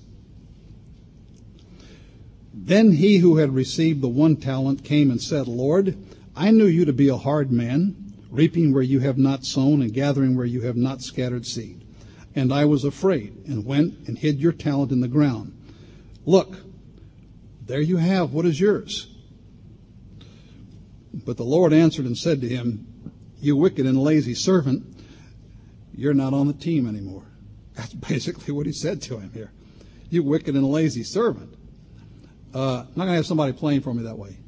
Then he who had received the 1 talent came and said, Lord, I knew you to be a hard man, reaping where you have not sown and gathering where you have not scattered seed. And I was afraid and went and hid your talent in the ground. Look, there you have what is yours. But the Lord answered and said to him, you wicked and lazy servant, you're not on the team anymore. That's basically what he said to him here. You wicked and lazy servant. I'm not going to have somebody playing for me that way.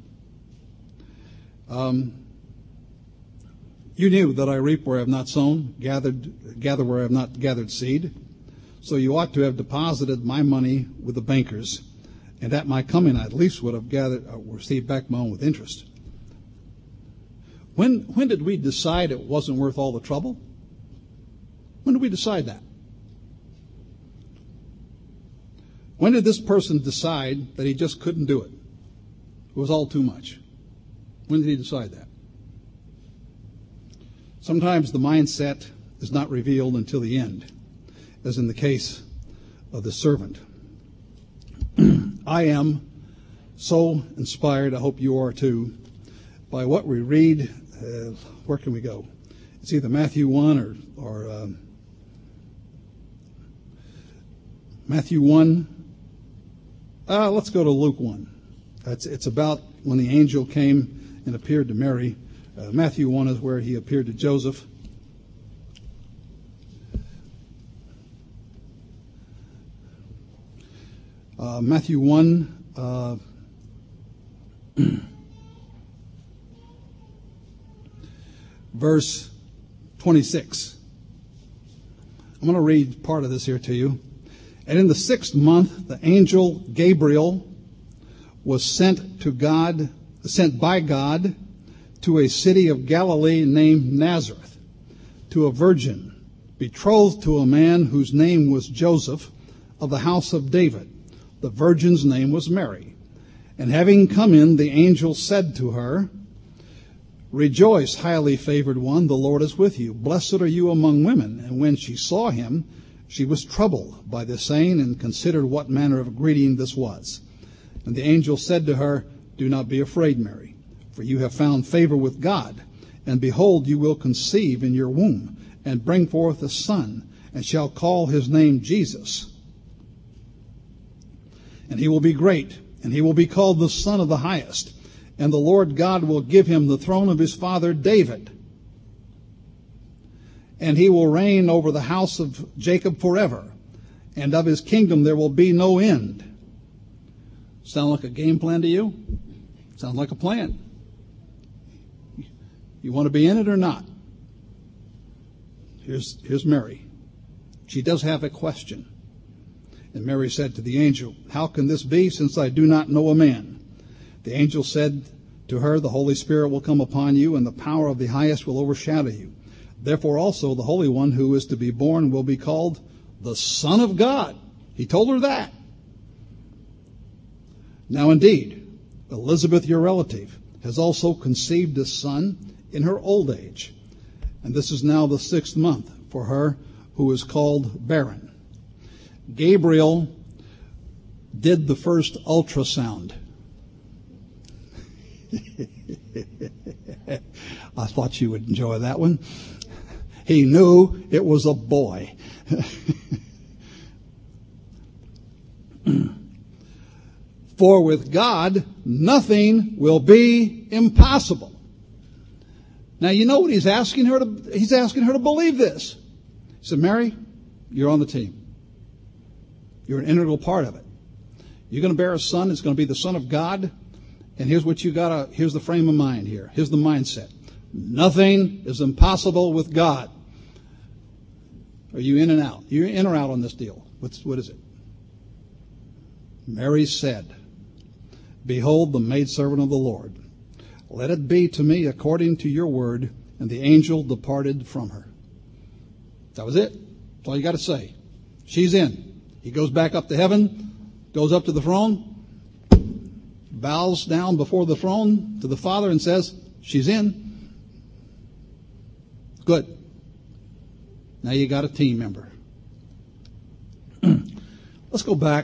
You knew that I reap where I have not sown, gather where I have not gathered seed. So you ought to have deposited my money with the bankers, and at my coming I at least would have received back my own with interest. When did we decide it wasn't worth all the trouble? When did we decide that? When did this person decide that he just couldn't do it? It was all too much. When did he decide that? Sometimes the mindset is not revealed until the end, as in the case of the servant. I am so inspired, I hope you are too, by what we read. Where can we go? It's either Matthew 1 or Matthew 1. Let's go to Luke 1. It's about when the angel came and appeared to Mary. Matthew 1 is where he appeared to Joseph. Matthew 1, verse 26. I'm going to read part of this here to you. And in the 6th month, the angel Gabriel was sent by God to a city of Galilee named Nazareth, to a virgin betrothed to a man whose name was Joseph, of the house of David. The virgin's name was Mary. And having come in, the angel said to her, Rejoice, highly favored one, the Lord is with you. Blessed are you among women. And when she saw him, she was troubled by this saying and considered what manner of greeting this was. And the angel said to her, Do not be afraid, Mary, for you have found favor with God. And behold, you will conceive in your womb and bring forth a son, and shall call his name Jesus. And he will be great, and he will be called the Son of the Highest. And the Lord God will give him the throne of his father David. And he will reign over the house of Jacob forever, and of his kingdom there will be no end. Sound like a game plan to you? Sounds like a plan. You want to be in it or not? Here's Mary. She does have a question. And Mary said to the angel, How can this be, since I do not know a man? The angel said To her the Holy Spirit will come upon you, and the power of the highest will overshadow you. Therefore also the Holy One who is to be born will be called the Son of God. He told her that. Now indeed, Elizabeth, your relative, has also conceived a son in her old age. And this is now the 6th month for her who is called barren. Gabriel did the first ultrasound. I thought you would enjoy that one. He knew it was a boy. For with God, nothing will be impossible. Now, you know what he's asking her to? He's asking her to believe this. He said, Mary, you're on the team. You're an integral part of it. You're going to bear a son. It's going to be the Son of God. And here's what you gotta, here's the frame of mind here. Here's the mindset. Nothing is impossible with God. Are you in and out? You're in or out on this deal? What is it? Mary said, Behold the maidservant of the Lord. Let it be to me according to your word. And the angel departed from her. That was it. That's all you got to say. She's in. He goes back up to heaven, goes up to the throne, bows down before the throne to the Father and says, she's in. Good. Now you got a team member. Let's go back.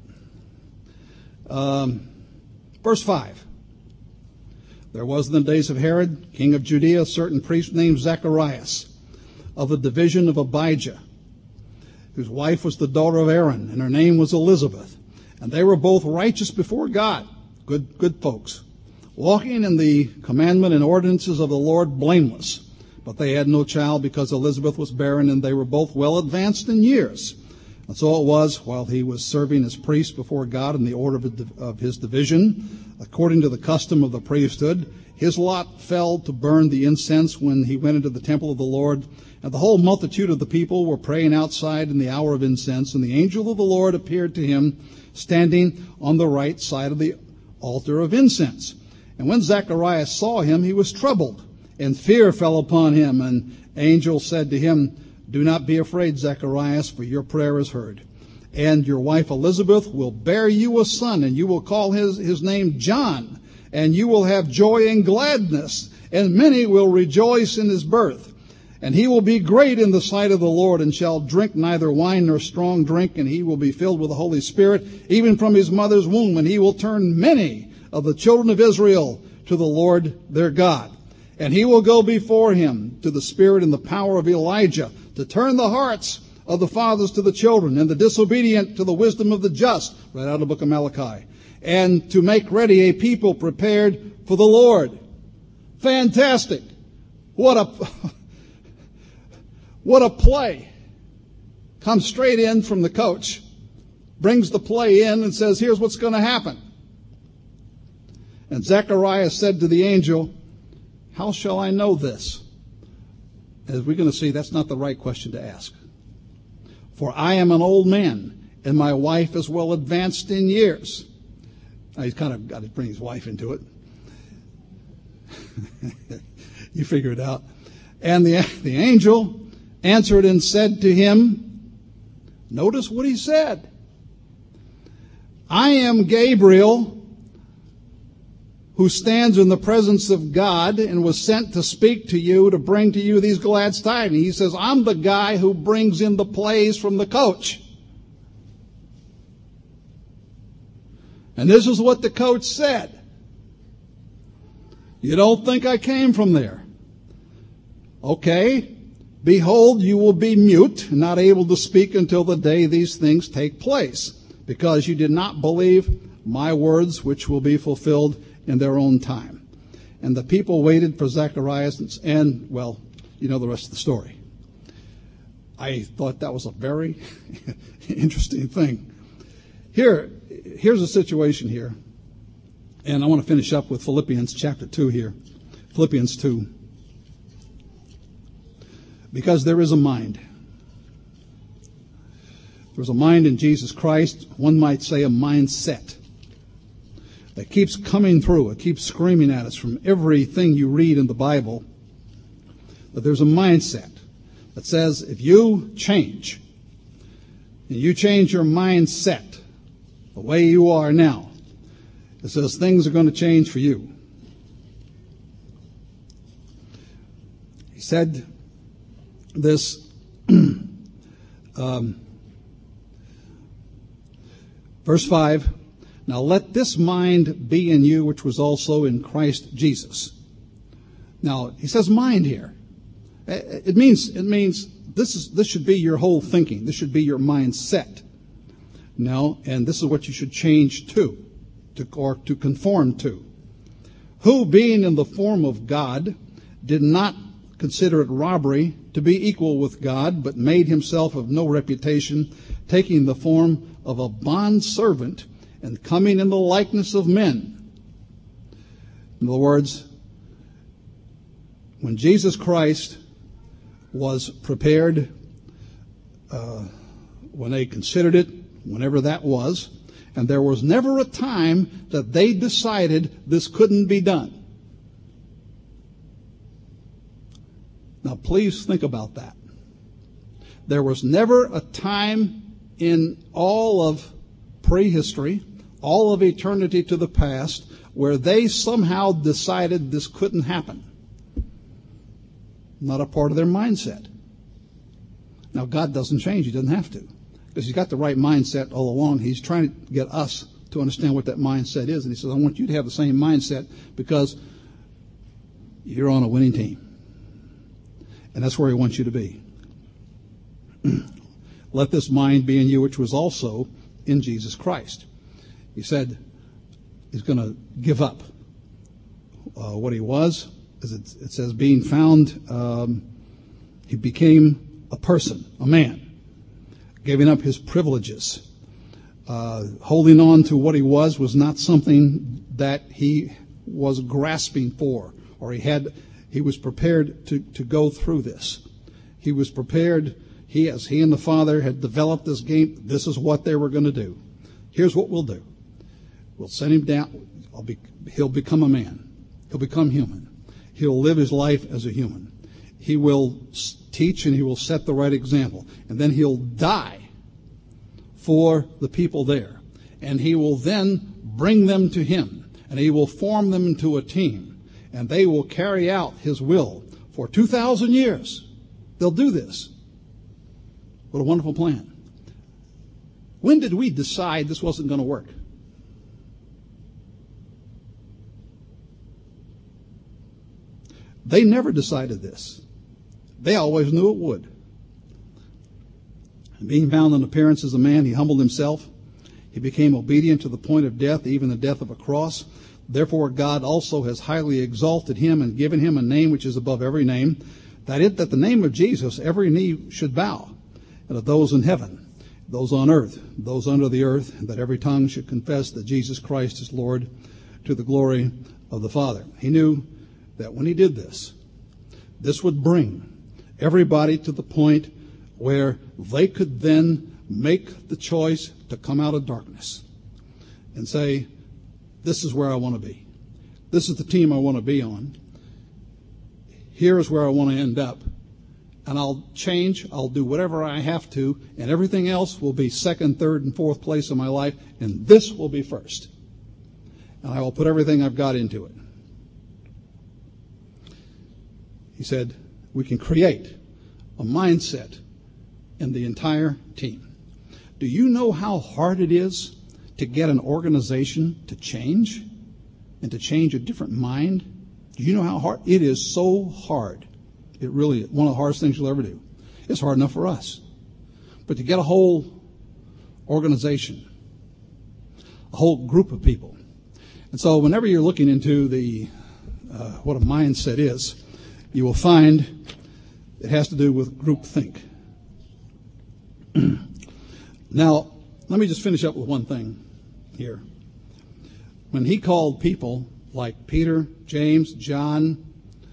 Verse 5. There was in the days of Herod, king of Judea, a certain priest named Zacharias, of the division of Abijah, whose wife was the daughter of Aaron, and her name was Elizabeth. And they were both righteous before God. Good folks. Walking in the commandment and ordinances of the Lord blameless. But they had no child because Elizabeth was barren, and they were both well advanced in years. And so it was, while he was serving as priest before God in the order of his division, according to the custom of the priesthood, his lot fell to burn the incense when he went into the temple of the Lord. And the whole multitude of the people were praying outside in the hour of incense. And the angel of the Lord appeared to him, standing on the right side of the altar of incense. And when Zacharias saw him, he was troubled, and fear fell upon him. And angel said to him, Do not be afraid, Zacharias, for your prayer is heard. And your wife Elizabeth will bear you a son, and you will call his name John. And you will have joy and gladness, and many will rejoice in his birth. And he will be great in the sight of the Lord, and shall drink neither wine nor strong drink, and he will be filled with the Holy Spirit, even from his mother's womb. And he will turn many of the children of Israel to the Lord their God. And he will go before him to the spirit and the power of Elijah, to turn the hearts of the fathers to the children, and the disobedient to the wisdom of the just, right out of the book of Malachi, and to make ready a people prepared for the Lord. Fantastic. What a play. Comes straight in from the coach, brings the play in and says, here's what's going to happen. And Zacharias said to the angel, How shall I know this? As we're going to see, that's not the right question to ask. For I am an old man, and my wife is well advanced in years. Now, he's kind of got to bring his wife into it. You figure it out. And the angel answered and said to him, notice what he said. I am Gabriel, who stands in the presence of God and was sent to speak to you, to bring to you these glad tidings. He says, I'm the guy who brings in the plays from the coach. And this is what the coach said. You don't think I came from there? Okay. Behold, you will be mute, not able to speak until the day these things take place, because you did not believe my words, which will be fulfilled in their own time. And the people waited for Zacharias, and, well, you know the rest of the story. I thought that was a very interesting thing. Here's a situation here, and I want to finish up with Philippians chapter 2 here. Philippians 2. Because there is a mind. There's a mind in Jesus Christ. One might say a mindset. that keeps coming through. It keeps screaming at us from everything you read in the Bible. But there's a mindset that says if you change, and you change your mindset the way you are now, it says things are going to change for you. He said this, verse 5, now let this mind be in you which was also in Christ Jesus. Now, he says mind here. It means this should be your whole thinking. This should be your mindset. No, and this is what you should change to conform to. Who, being in the form of God, did not consider it robbery to be equal with God, but made himself of no reputation, taking the form of a bondservant and coming in the likeness of men. In other words, when Jesus Christ was prepared, when they considered it, whenever that was, and there was never a time that they decided this couldn't be done. Now, please think about that. There was never a time in all of prehistory, all of eternity to the past, where they somehow decided this couldn't happen. Not a part of their mindset. Now, God doesn't change. He doesn't have to, because he's got the right mindset all along. He's trying to get us to understand what that mindset is. And he says, I want you to have the same mindset because you're on a winning team. And that's where he wants you to be. Let this mind be in you, which was also in Jesus Christ. He said he's going to give up what he was. As it says, being found, he became a person, a man, giving up his privileges. Holding on to what he was not something that he was grasping for, or he was prepared to go through this. He was prepared, as he and the Father had developed this game, this is what they were going to do. Here's what we'll do. We'll send him down. He'll become a man. He'll become human. He'll live his life as a human. He will teach and he will set the right example. And then he'll die for the people there. And he will then bring them to him. And he will form them into a team. And they will carry out his will for 2,000 years. They'll do this. What a wonderful plan. When did we decide this wasn't going to work? They never decided this. They always knew it would. And being found in appearance as a man, he humbled himself. He became obedient to the point of death, even the death of a cross. Therefore God also has highly exalted him and given him a name which is above every name, that the name of Jesus every knee should bow, and of those in heaven, those on earth, those under the earth, and that every tongue should confess that Jesus Christ is Lord, to the glory of the Father. He knew that when he did this would bring everybody to the point where they could then make the choice to come out of darkness and say, this is where I want to be. This is the team I want to be on. Here is where I want to end up. And I'll change. I'll do whatever I have to. And everything else will be second, third, and fourth place in my life. And this will be first. And I will put everything I've got into it. He said, we can create a mindset in the entire team. Do you know how hard it is to get an organization to change and to change a different mind? Do you know how hard? It is so hard. It really is one of the hardest things you'll ever do. It's hard enough for us. But to get a whole organization, a whole group of people. And so whenever you're looking into what a mindset is, you will find it has to do with groupthink. Now, let me just finish up with one thing here. When he called people like Peter, James, John,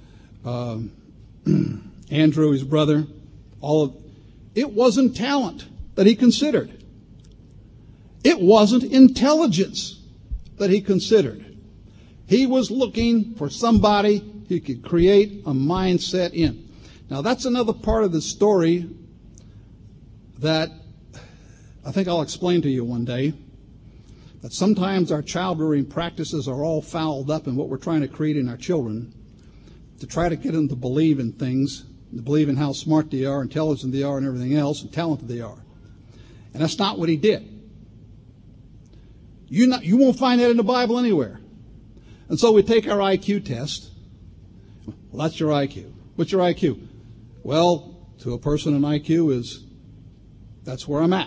Andrew, his brother, it wasn't talent that he considered. It wasn't intelligence that he considered. He was looking for somebody he could create a mindset in. Now, that's another part of the story that I think I'll explain to you one day. That sometimes our child-rearing practices are all fouled up in what we're trying to create in our children to try to get them to believe in things, to believe in how smart they are, intelligent they are, and everything else, and talented they are. And that's not what he did. You won't find that in the Bible anywhere. And so we take our IQ test. Well, that's your IQ. What's your IQ? Well, to a person, an IQ is, that's where I'm at.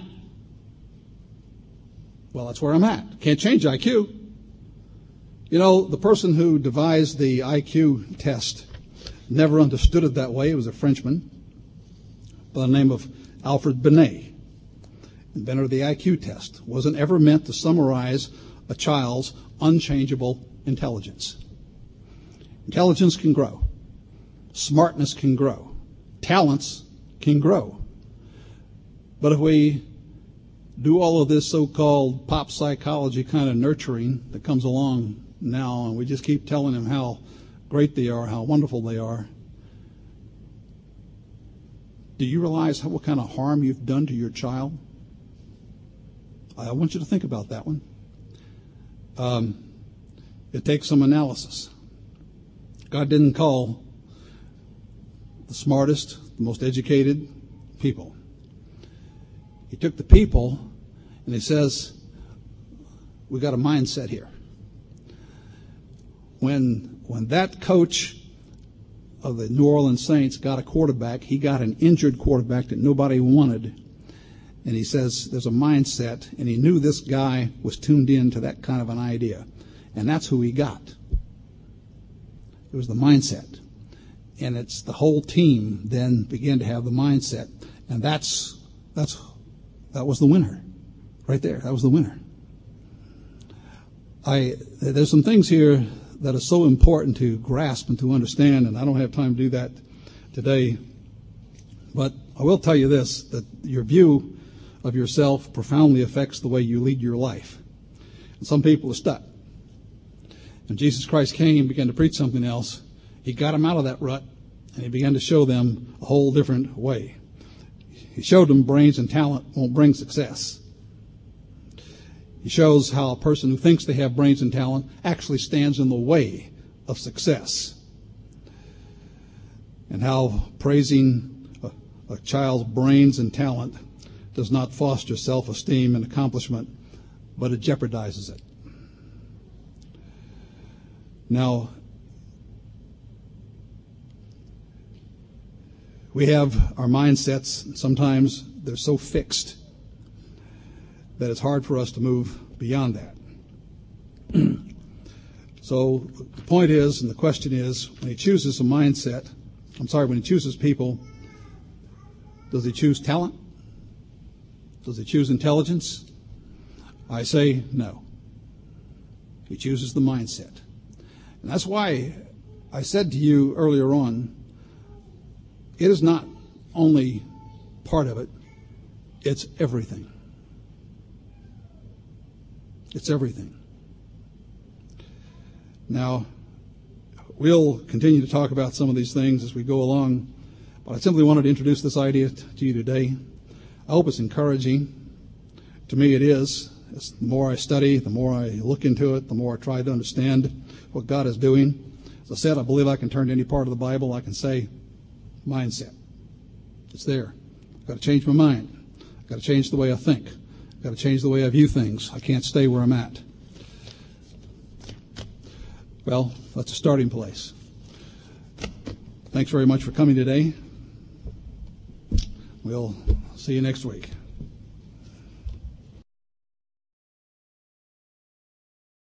Well, that's where I'm at. Can't change IQ. You know, the person who devised the IQ test never understood it that way. It was a Frenchman by the name of Alfred Binet, inventor of the IQ test. Wasn't ever meant to summarize a child's unchangeable intelligence. Intelligence can grow. Smartness can grow. Talents can grow. But if we do all of this so-called pop psychology kind of nurturing that comes along now, and we just keep telling them how great they are, how wonderful they are, do you realize what kind of harm you've done to your child? I want you to think about that one. It takes some analysis. God didn't call the smartest, the most educated people. He took the people and he says, we got a mindset here. When that coach of the New Orleans Saints got a quarterback, he got an injured quarterback that nobody wanted. And he says there's a mindset, and he knew this guy was tuned in to that kind of an idea. And that's who he got. It was the mindset. And it's the whole team then began to have the mindset. And that was the winner. Right there. That was the winner. There's some things here that are so important to grasp and to understand, and I don't have time to do that today. But I will tell you this, that your view of yourself profoundly affects the way you lead your life. And some people are stuck. When Jesus Christ came and began to preach something else, he got them out of that rut, and he began to show them a whole different way. He showed them brains and talent won't bring success. He shows how a person who thinks they have brains and talent actually stands in the way of success. And how praising a child's brains and talent does not foster self-esteem and accomplishment, but it jeopardizes it. Now, we have our mindsets, sometimes they're so fixed that it's hard for us to move beyond that. So the point is, and the question is, when he chooses a mindset, when he chooses people, does he choose talent? Does he choose intelligence? I say no. He chooses the mindset. And that's why I said to you earlier on, it is not only part of it, it's everything. It's everything. Now, we'll continue to talk about some of these things as we go along, but I simply wanted to introduce this idea to you today. I hope it's encouraging. To me, it is. The more I study, the more I look into it, the more I try to understand what God is doing. As I said, I believe I can turn to any part of the Bible. I can say, mindset. It's there. I've got to change my mind. I've got to change the way I think. I've got to change the way I view things. I can't stay where I'm at. Well, that's a starting place. Thanks very much for coming today. We'll see you next week.